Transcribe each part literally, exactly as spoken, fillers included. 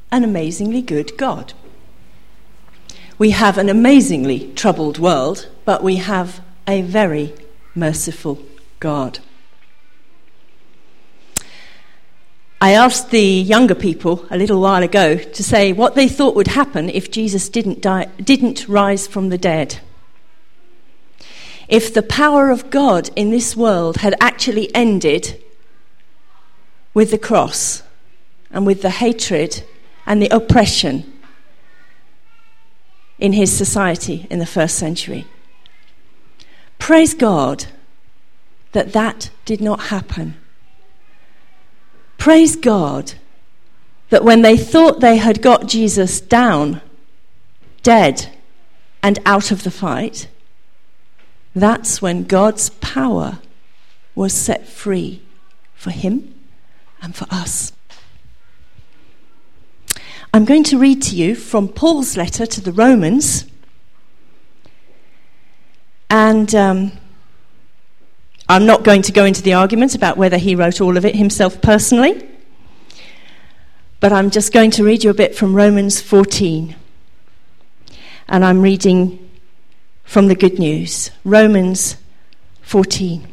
an amazingly good God. We have an amazingly troubled world, but we have a very merciful God. I asked the younger people a little while ago to say what they thought would happen if Jesus didn't die, didn't rise from the dead. If the power of God in this world had actually ended with the cross and with the hatred and the oppression in his society in the first century. Praise God that that did not happen. Praise God that when they thought they had got Jesus down, dead, and out of the fight, that's when God's power was set free for him and for us. I'm going to read to you from Paul's letter to the Romans. And um, I'm not going to go into the argument about whether he wrote all of it himself personally. But I'm just going to read you a bit from Romans fourteen. And I'm reading from the Good News. Romans fourteen.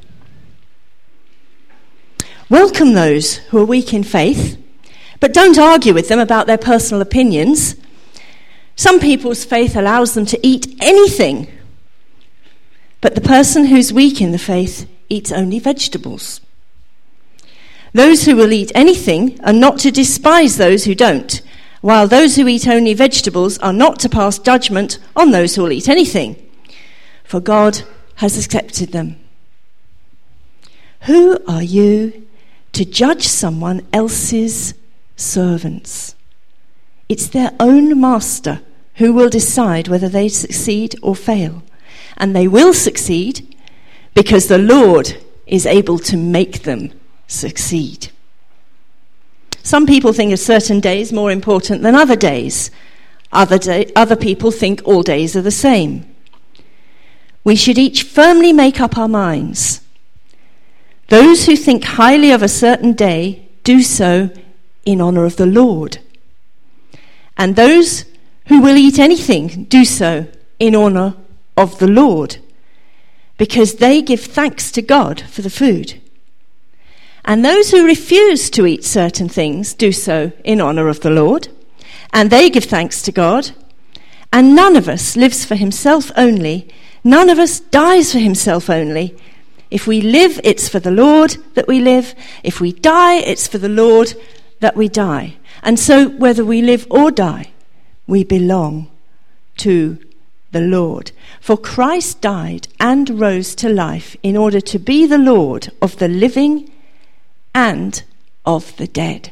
Welcome those who are weak in faith, but don't argue with them about their personal opinions. Some people's faith allows them to eat anything, but the person who's weak in the faith eats only vegetables. Those who will eat anything are not to despise those who don't, while those who eat only vegetables are not to pass judgment on those who will eat anything, for God has accepted them. Who are you to judge someone else's servants? It's their own master who will decide whether they succeed or fail. And they will succeed because the Lord is able to make them succeed. Some people think a certain day is more important than other days. Other, day, other people think all days are the same. We should each firmly make up our minds. Those who think highly of a certain day do so in honor of the Lord. And those who will eat anything do so in honor of the Lord, because they give thanks to God for the food. And those who refuse to eat certain things do so in honor of the Lord, and they give thanks to God. And none of us lives for himself only, none of us dies for himself only. If we live, it's for the Lord that we live. If we die, it's for the Lord that we die. And so whether we live or die, we belong to the Lord. For Christ died and rose to life in order to be the Lord of the living and of the dead.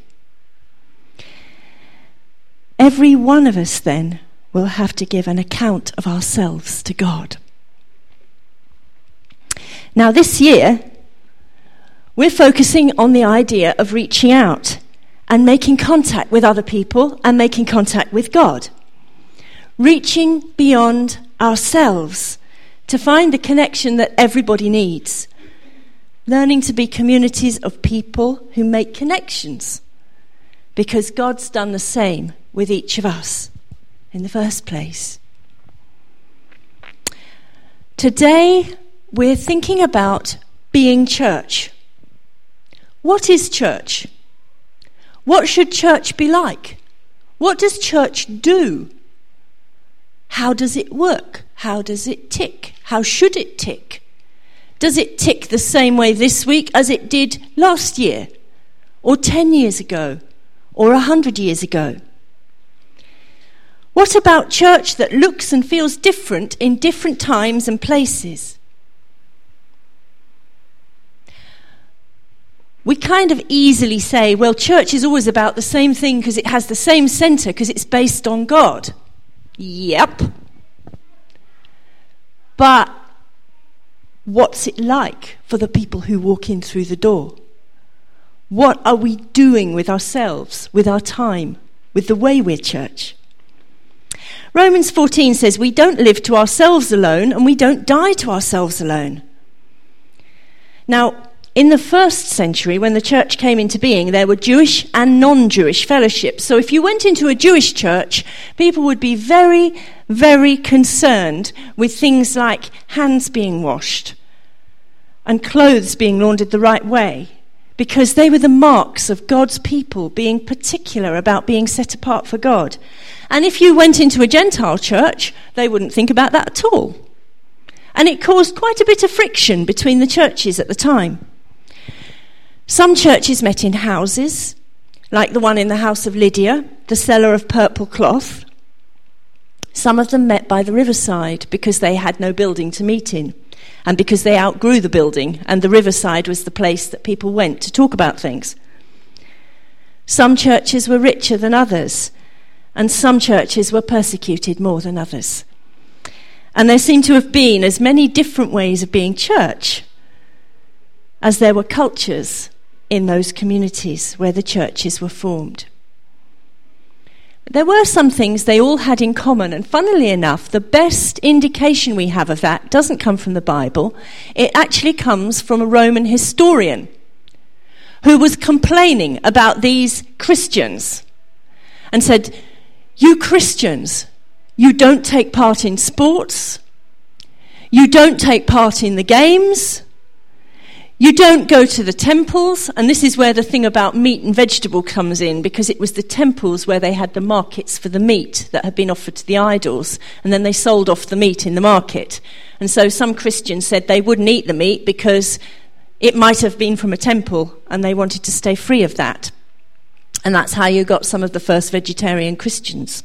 Every one of us then will have to give an account of ourselves to God. Now this year, we're focusing on the idea of reaching out and making contact with other people and making contact with God. Reaching beyond ourselves to find the connection that everybody needs. Learning to be communities of people who make connections, because God's done the same with each of us in the first place. Today, we're thinking about being church. What is church? What should church be like? What does church do? How does it work? How does it tick? How should it tick? Does it tick the same way this week as it did last year, or ten years ago, or a hundred years ago? What about church that looks and feels different in different times and places? We kind of easily say, well, church is always about the same thing because it has the same centre, because it's based on God. Yep. But what's it like for the people who walk in through the door? What are we doing with ourselves, with our time, with the way we're church? Romans fourteen says we don't live to ourselves alone and we don't die to ourselves alone. Now, in the first century, when the church came into being, there were Jewish and non-Jewish fellowships. So if you went into a Jewish church, people would be very, very concerned with things like hands being washed and clothes being laundered the right way, because they were the marks of God's people being particular about being set apart for God. And if you went into a Gentile church, they wouldn't think about that at all. And it caused quite a bit of friction between the churches at the time. Some churches met in houses, like the one in the house of Lydia, the seller of purple cloth. Some of them met by the riverside because they had no building to meet in, and because they outgrew the building, and the riverside was the place that people went to talk about things. Some churches were richer than others, and some churches were persecuted more than others. And there seem to have been as many different ways of being church as there were cultures in those communities where the churches were formed. But there were some things they all had in common, and funnily enough, the best indication we have of that doesn't come from the Bible. It actually comes from a Roman historian who was complaining about these Christians and said, "You Christians, you don't take part in sports, you don't take part in the games, you don't go to the temples." And this is where the thing about meat and vegetable comes in, because it was the temples where they had the markets for the meat that had been offered to the idols, and then they sold off the meat in the market. And so some Christians said they wouldn't eat the meat because it might have been from a temple, and they wanted to stay free of that. And that's how you got some of the first vegetarian Christians.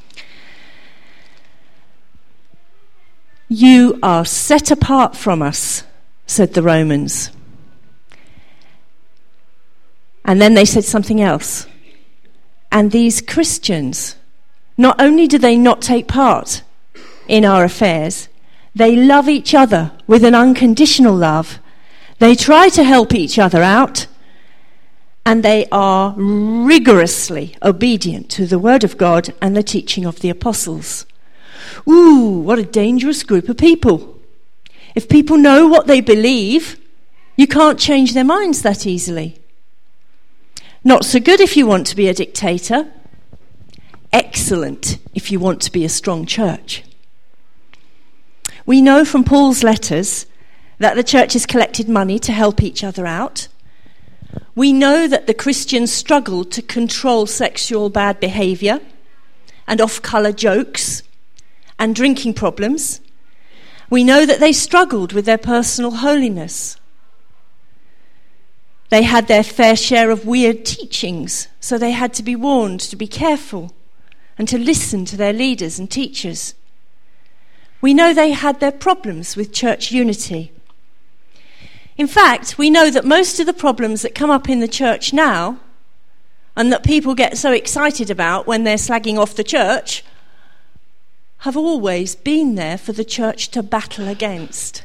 "You are set apart from us," said the Romans. And then they said something else. "And these Christians, not only do they not take part in our affairs, they love each other with an unconditional love. They try to help each other out, and they are rigorously obedient to the word of God and the teaching of the apostles." Ooh, what a dangerous group of people. If people know what they believe, you can't change their minds that easily. Not so good if you want to be a dictator. Excellent if you want to be a strong church. We know from Paul's letters that the churches collected money to help each other out. We know that the Christians struggled to control sexual bad behaviour and off-colour jokes and drinking problems. We know that they struggled with their personal holiness. They had their fair share of weird teachings, so they had to be warned to be careful and to listen to their leaders and teachers. We know they had their problems with church unity. In fact, we know that most of the problems that come up in the church now, and that people get so excited about when they're slagging off the church, have always been there for the church to battle against.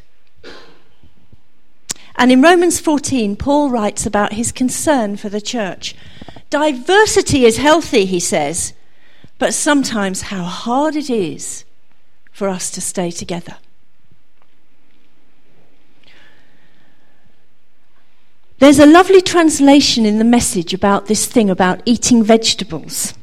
And in Romans fourteen, Paul writes about his concern for the church. Diversity is healthy, he says, but sometimes how hard it is for us to stay together. There's a lovely translation in the Message about this thing about eating vegetables.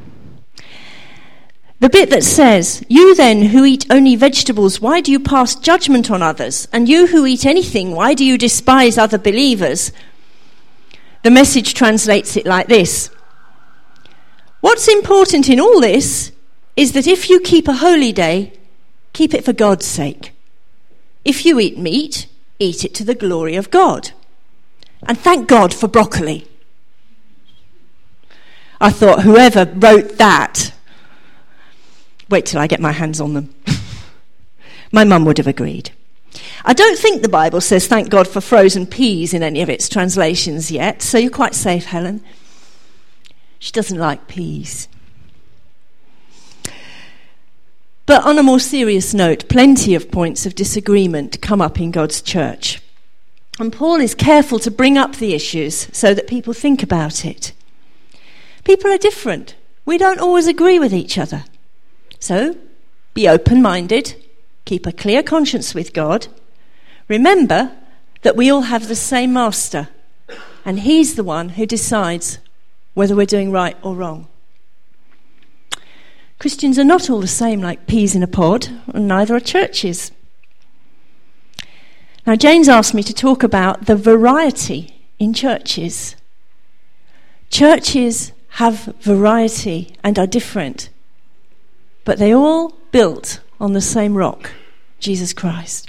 The bit that says, "You then who eat only vegetables, why do you pass judgment on others? And you who eat anything, why do you despise other believers?" The Message translates it like this: "What's important in all this is that if you keep a holy day, keep it for God's sake. If you eat meat, eat it to the glory of God. And thank God for broccoli." I thought, whoever wrote that, wait till I get my hands on them. My mum would have agreed. I don't think the Bible says thank God for frozen peas in any of its translations yet, so you're quite safe, Helen. She doesn't like peas. But on a more serious note, plenty of points of disagreement come up in God's church. And Paul is careful to bring up the issues so that people think about it. People are different. We don't always agree with each other. So, be open-minded, keep a clear conscience with God. Remember that we all have the same master, and he's the one who decides whether we're doing right or wrong. Christians are not all the same like peas in a pod, and neither are churches. Now, James asked me to talk about the variety in churches. Churches have variety and are different, but they all built on the same rock, Jesus Christ.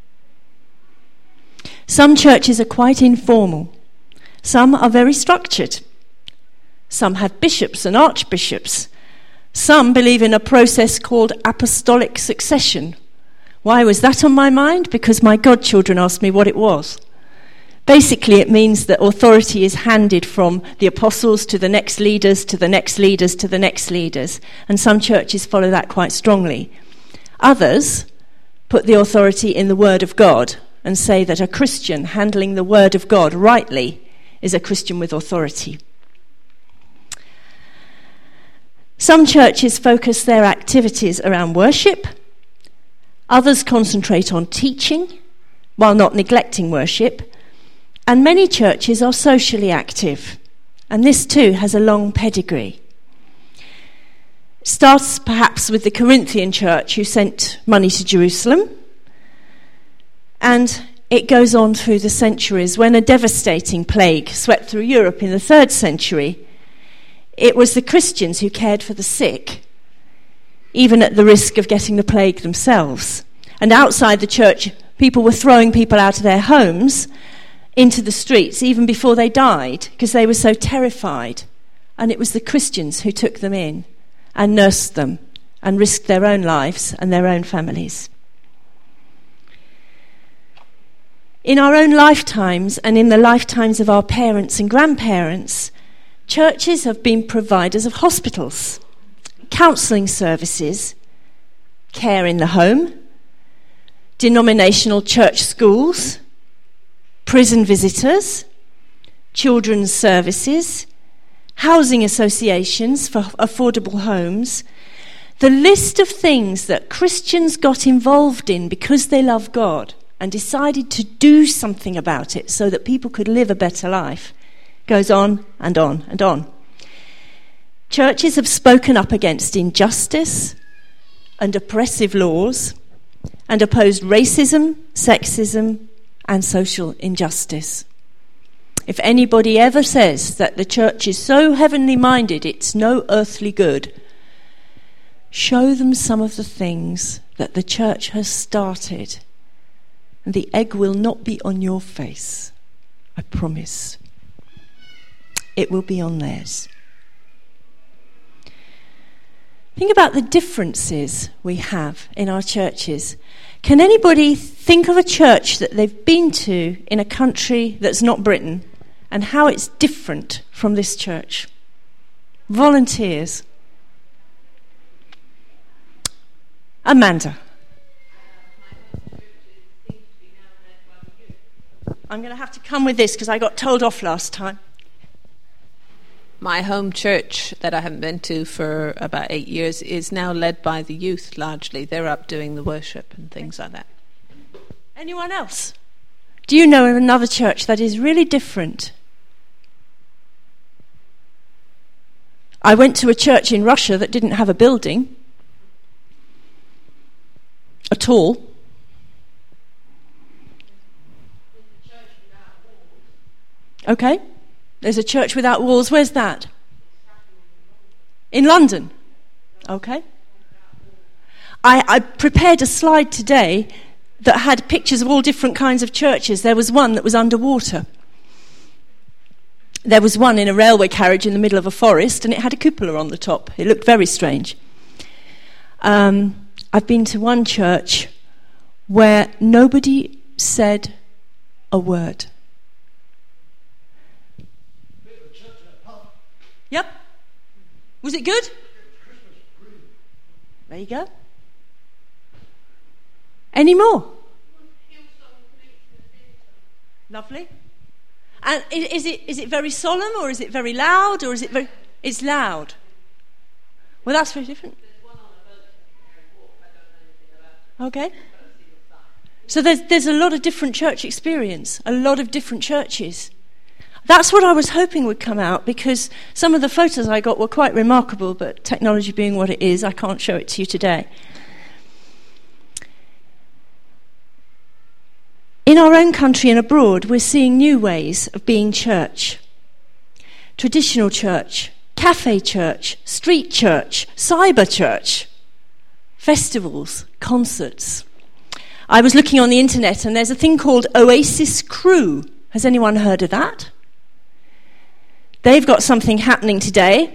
Some churches are quite informal. Some are very structured. Some have bishops and archbishops. Some believe in a process called apostolic succession. Why was that on my mind? Because my godchildren asked me what it was. Basically, it means that authority is handed from the apostles to the next leaders, to the next leaders, to the next leaders. And some churches follow that quite strongly. Others put the authority in the Word of God and say that a Christian handling the Word of God rightly is a Christian with authority. Some churches focus their activities around worship. Others concentrate on teaching, while not neglecting worship. And many churches are socially active, and this too has a long pedigree. It starts perhaps with the Corinthian church, who sent money to Jerusalem, and it goes on through the centuries. When a devastating plague swept through Europe in the third century, it was the Christians who cared for the sick, even at the risk of getting the plague themselves. And outside the church, people were throwing people out of their homes into the streets even before they died, because they were so terrified. And it was the Christians who took them in and nursed them and risked their own lives and their own families. In our own lifetimes and in the lifetimes of our parents and grandparents, churches have been providers of hospitals, counselling services, care in the home, denominational church schools, prison visitors, children's services, housing associations for affordable homes. The list of things that Christians got involved in because they love God and decided to do something about it so that people could live a better life goes on and on and on. Churches have spoken up against injustice and oppressive laws and opposed racism, sexism, and social injustice. If anybody ever says that the church is so heavenly minded it's no earthly good, show them some of the things that the church has started, and the egg will not be on your face, I promise. It will be on theirs. Think about the differences we have in our churches. Can anybody think of a church that they've been to in a country that's not Britain and how it's different from this church? Volunteers. Amanda. I'm going to have to come with this because I got told off last time. My home church that I haven't been to for about eight years is now led by the youth largely. They're up doing the worship and things like that. Anyone else? Do you know of another church that is really different? I went to a church in Russia that didn't have a building at all. Okay. There's a church without walls. Where's that? In London. Okay. I, I prepared a slide today that had pictures of all different kinds of churches. There was one that was underwater. There was one in a railway carriage in the middle of a forest, and it had a cupola on the top. It looked very strange. Um, I've been to one church where nobody said a word. Yep. Was it good? There you go. Any more? Lovely. And is it is it very solemn, or is it very loud, or is it very... It's loud. Well, that's very different. Okay. So there's, there's a lot of different church experience, a lot of different churches. That's what I was hoping would come out, because some of the photos I got were quite remarkable, but technology being what it is, I can't show it to you today. In our own country and abroad, we're seeing new ways of being church. Traditional church, cafe church, street church, cyber church, festivals, concerts. I was looking on the internet and there's a thing called Oasis Crew. Has anyone heard of that? They've got something happening today.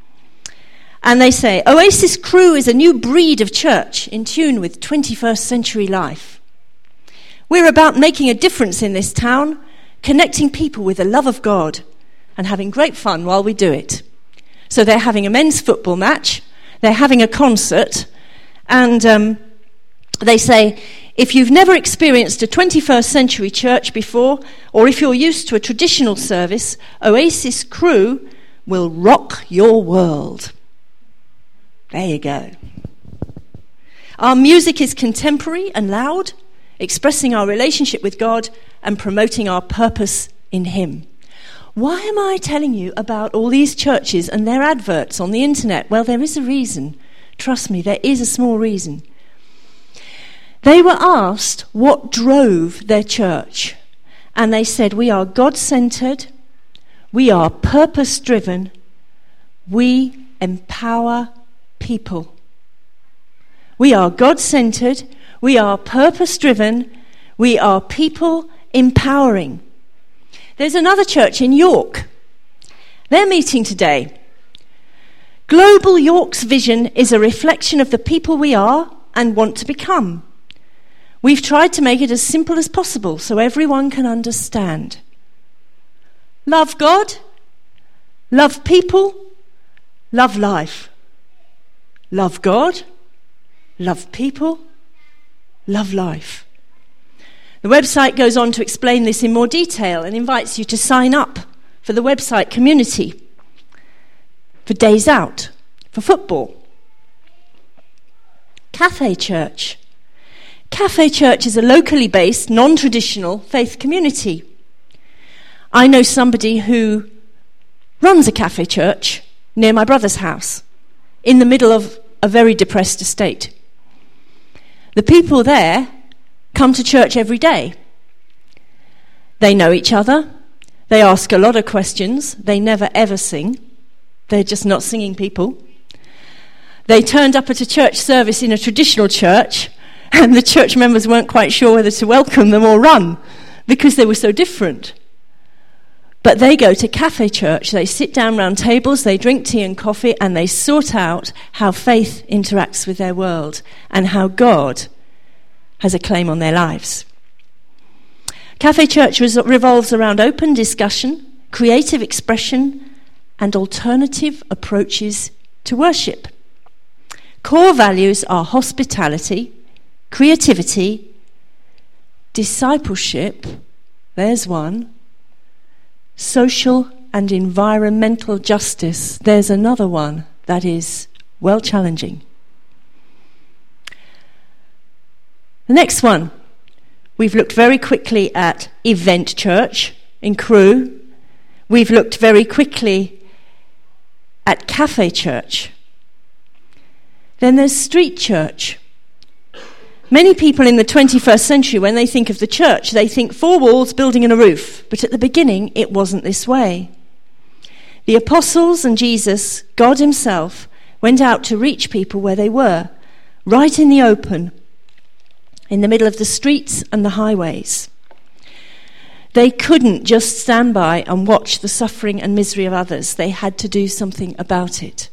And they say, Oasis Crew is a new breed of church in tune with twenty-first century life. We're about making a difference in this town, connecting people with the love of God and having great fun while we do it. So they're having a men's football match, they're having a concert, and um, they say, if you've never experienced a twenty-first century church before, or if you're used to a traditional service, Oasis Crew will rock your world. There you go. Our music is contemporary and loud, expressing our relationship with God and promoting our purpose in Him. Why am I telling you about all these churches and their adverts on the internet? Well, there is a reason. Trust me, there is a small reason. They were asked what drove their church, and they said, we are God-centered, we are purpose-driven, we empower people. We are God-centered, we are purpose-driven, we are people empowering. There's another church in York. They're meeting today. Global York's vision is a reflection of the people we are and want to become. We've tried to make it as simple as possible so everyone can understand. Love God, love people, love life. Love God, love people, love life. The website goes on to explain this in more detail and invites you to sign up for the website community, for days out, for football. Cafe Church. Cafe Church is a locally based, non-traditional faith community. I know somebody who runs a cafe church near my brother's house, in the middle of a very depressed estate. The people there come to church every day. They know each other. They ask a lot of questions. They never ever sing. They're just not singing people. They turned up at a church service in a traditional church, and the church members weren't quite sure whether to welcome them or run because they were so different. But they go to cafe church, they sit down round tables, they drink tea and coffee, and they sort out how faith interacts with their world and how God has a claim on their lives. Cafe church revolves around open discussion, creative expression, and alternative approaches to worship. Core values are hospitality, creativity, discipleship, there's one, social and environmental justice, there's another one that is well challenging. The next one, we've looked very quickly at event church in Crewe. We've looked very quickly at cafe church. Then there's street church. Many people in the twenty-first century, when they think of the church, they think four walls, building and a roof. But at the beginning, it wasn't this way. The apostles and Jesus, God himself, went out to reach people where they were, right in the open, in the middle of the streets and the highways. They couldn't just stand by and watch the suffering and misery of others. They had to do something about it.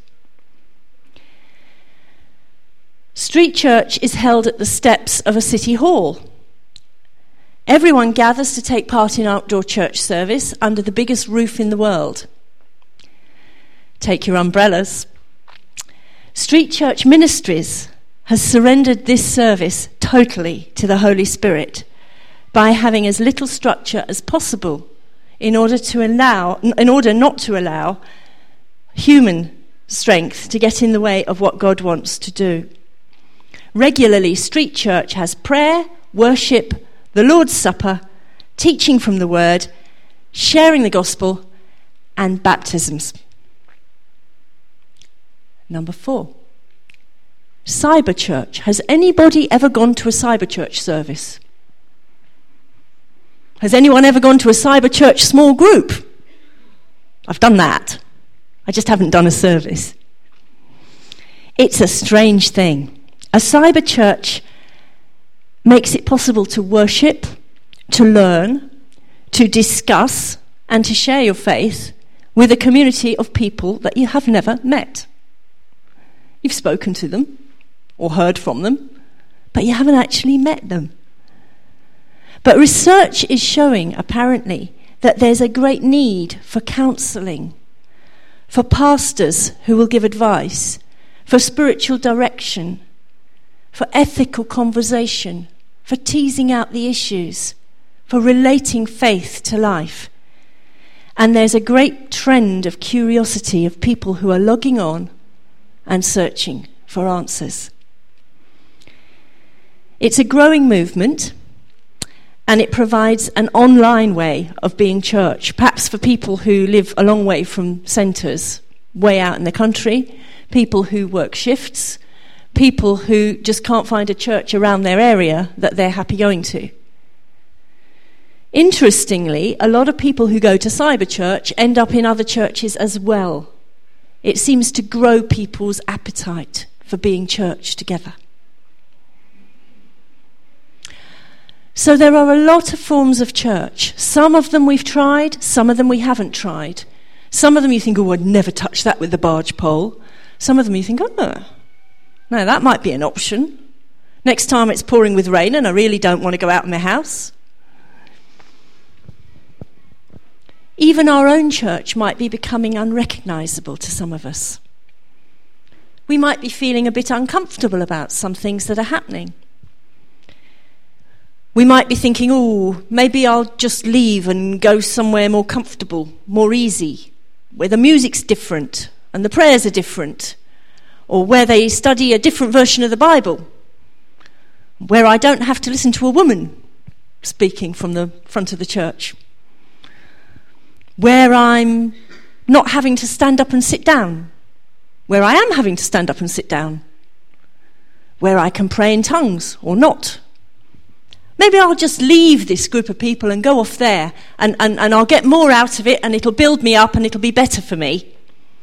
Street church is held at the steps of a city hall. Everyone gathers to take part in outdoor church service under the biggest roof in the world. Take your umbrellas. Street Church Ministries has surrendered this service totally to the Holy Spirit by having as little structure as possible in order to allow, in order not to allow human strength to get in the way of what God wants to do. Regularly, Street Church has prayer, worship, the Lord's Supper, teaching from the Word, sharing the gospel, and baptisms. Number four, cyber church. Has anybody ever gone to a cyber church service? Has anyone ever gone to a cyber church small group? I've done that. I just haven't done a service. It's a strange thing. A cyber church makes it possible to worship, to learn, to discuss, and to share your faith with a community of people that you have never met. You've spoken to them or heard from them, but you haven't actually met them. But research is showing, apparently, that there's a great need for counselling, for pastors who will give advice, for spiritual direction, for ethical conversation, for teasing out the issues, for relating faith to life. And there's a great trend of curiosity of people who are logging on and searching for answers. It's a growing movement, and it provides an online way of being church, perhaps for people who live a long way from centres, way out in the country, people who work shifts, people who just can't find a church around their area that they're happy going to. Interestingly, a lot of people who go to cyber church end up in other churches as well. It seems to grow people's appetite for being church together. So there are a lot of forms of church. Some of them we've tried, some of them we haven't tried. Some of them you think, oh, I'd never touch that with the barge pole. Some of them you think, oh, no, that might be an option. Next time it's pouring with rain and I really don't want to go out of my house. Even our own church might be becoming unrecognisable to some of us. We might be feeling a bit uncomfortable about some things that are happening. We might be thinking, oh, maybe I'll just leave and go somewhere more comfortable, more easy, where the music's different and the prayers are different, or where they study a different version of the Bible, where I don't have to listen to a woman speaking from the front of the church, where I'm not having to stand up and sit down, where I am having to stand up and sit down, where I can pray in tongues or not. Maybe I'll just leave this group of people and go off there, and, and, and I'll get more out of it, and it'll build me up and it'll be better for me.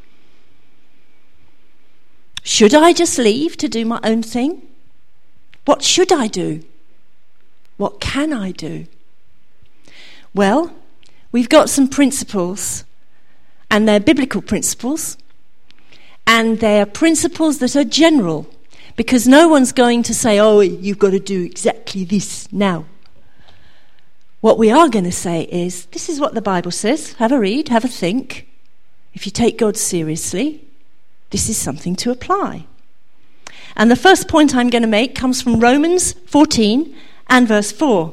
Should I just leave to do my own thing? What should I do? What can I do? Well, we've got some principles, and they're biblical principles, and they're principles that are general, because no one's going to say, oh, you've got to do exactly this now. What we are going to say is, this is what the Bible says. Have a read, have a think. If you take God seriously, this is something to apply. And the first point I'm going to make comes from Romans fourteen and verse four.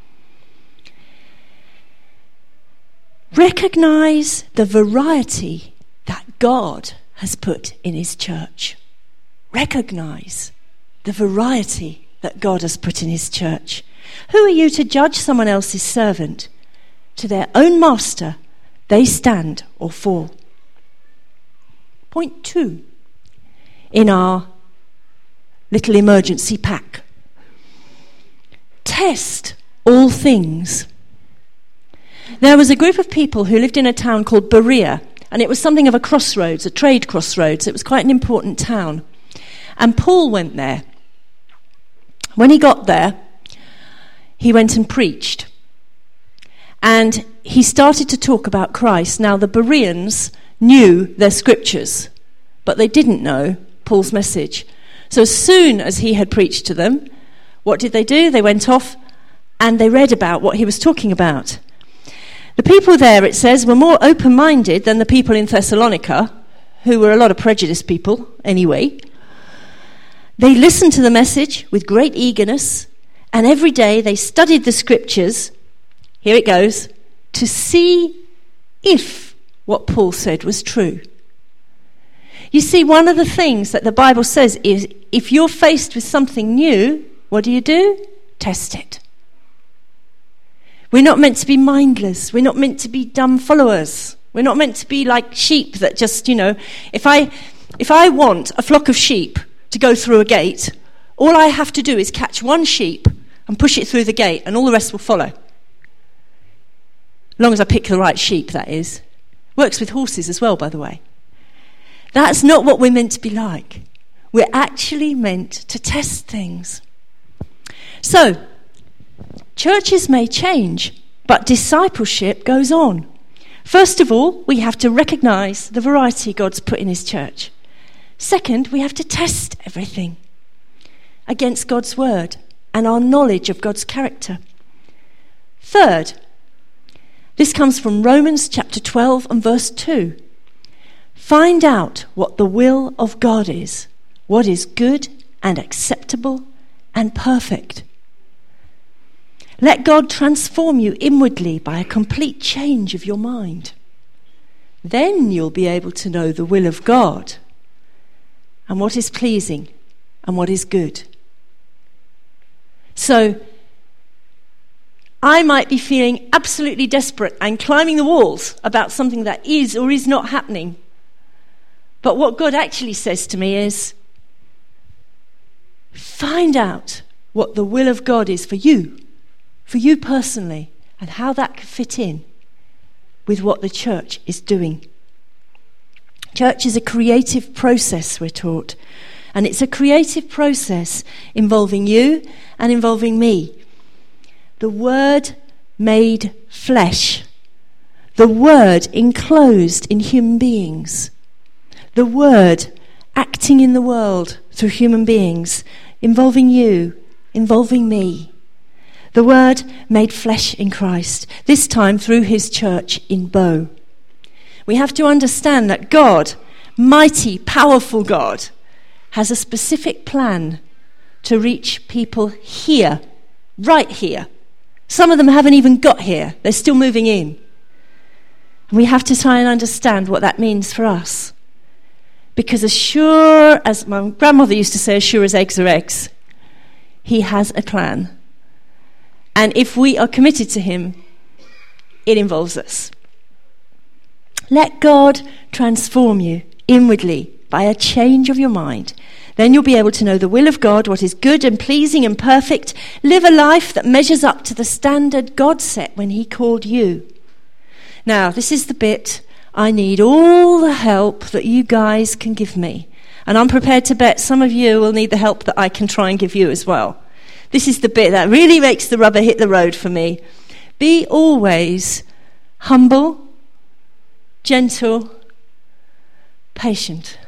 Recognise the variety that God has put in his church. Recognise the variety that God has put in his church. Who are you to judge someone else's servant? To their own master they stand or fall. Point two in our little emergency pack. Test all things. There was a group of people who lived in a town called Berea, and it was something of a crossroads, a trade crossroads. It was quite an important town. And Paul went there. When he got there, he went and preached. And he started to talk about Christ. Now, the Bereans knew their scriptures, but they didn't know Paul's message. So as soon as he had preached to them, what did they do? They went off and they read about what he was talking about. The people there, it says, were more open-minded than the people in Thessalonica, who were a lot of prejudiced people anyway. They listened to the message with great eagerness, and every day they studied the scriptures, here it goes, to see if what Paul said was true. You see, one of the things that the Bible says is, if you're faced with something new, what do you do? test it. We're not meant to be mindless. We're not meant to be dumb followers. We're not meant to be like sheep that just, you know, if I if I want a flock of sheep to go through a gate, all I have to do is catch one sheep and push it through the gate, and all the rest will follow. As long as I pick the right sheep, that is. Works with horses as well, by the way. That's not what we're meant to be like. We're actually meant to test things. So, churches may change, but discipleship goes on. First of all, we have to recognise the variety God's put in his church. Second, we have to test everything against God's word and our knowledge of God's character. Third, this comes from Romans chapter twelve and verse two. Find out what the will of God is, what is good and acceptable and perfect. Let God transform you inwardly by a complete change of your mind. Then you'll be able to know the will of God and what is pleasing and what is good. So, I might be feeling absolutely desperate and climbing the walls about something that is or is not happening. But what God actually says to me is, find out what the will of God is for you, for you personally, and how that can fit in with what the church is doing. Church is a creative process, we're taught. And it's a creative process involving you and involving me. The Word made flesh. The Word enclosed in human beings. The Word acting in the world through human beings, involving you, involving me. The Word made flesh in Christ, this time through his church in Bow. We have to understand that God, mighty, powerful God, has a specific plan to reach people here, right here. Some of them haven't even got here. They're still moving in. And we have to try and understand what that means for us. Because as sure as my grandmother used to say, as sure as eggs are eggs, he has a plan. And if we are committed to him, it involves us. Let God transform you inwardly by a change of your mind. Then you'll be able to know the will of God, what is good and pleasing and perfect. Live a life that measures up to the standard God set when he called you. Now, this is the bit I need all the help that you guys can give me. And I'm prepared to bet some of you will need the help that I can try and give you as well. This is the bit that really makes the rubber hit the road for me. Be always humble, gentle, patient.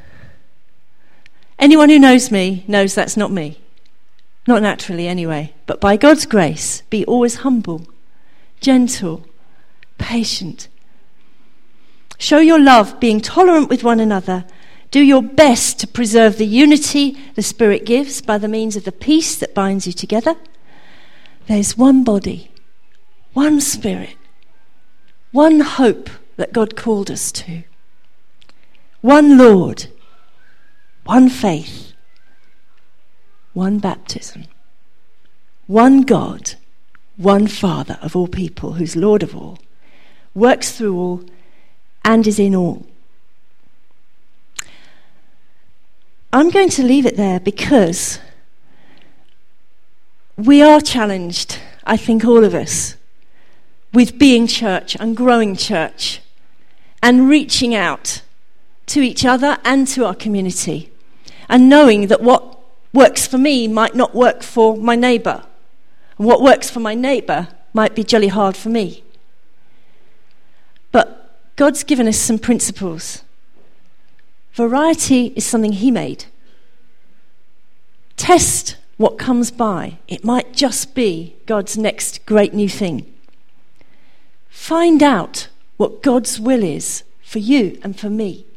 Anyone who knows me knows that's not me. Not naturally anyway. But by God's grace, be always humble, gentle, patient. Show your love, being tolerant with one another. Do your best to preserve the unity the Spirit gives by the means of the peace that binds you together. There's one body, one Spirit, one hope that God called us to, one Lord, one faith, one baptism, one God, one Father of all people, who's Lord of all, works through all, and is in all. I'm going to leave it there because we are challenged, I think all of us, with being church and growing church and reaching out to each other and to our community and knowing that what works for me might not work for my neighbour, and what works for my neighbour might be jolly hard for me. But God's given us some principles. Variety is something he made. Test what comes by. It might just be God's next great new thing. Find out what God's will is for you and for me.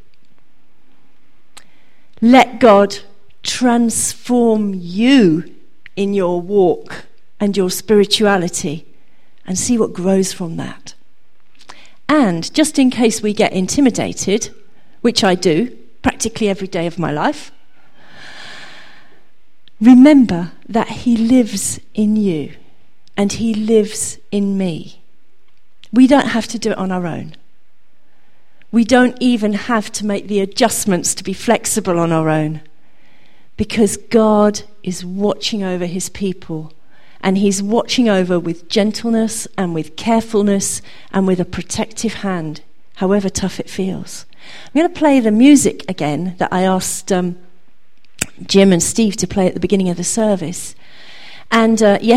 Let God transform you in your walk and your spirituality and see what grows from that. And just in case we get intimidated, which I do practically every day of my life, remember that he lives in you and he lives in me. We don't have to do it on our own. We don't even have to make the adjustments to be flexible on our own, because God is watching over his people, and he's watching over with gentleness and with carefulness and with a protective hand, however tough it feels. I'm going to play the music again that I asked um, Jim and Steve to play at the beginning of the service. And uh, yes,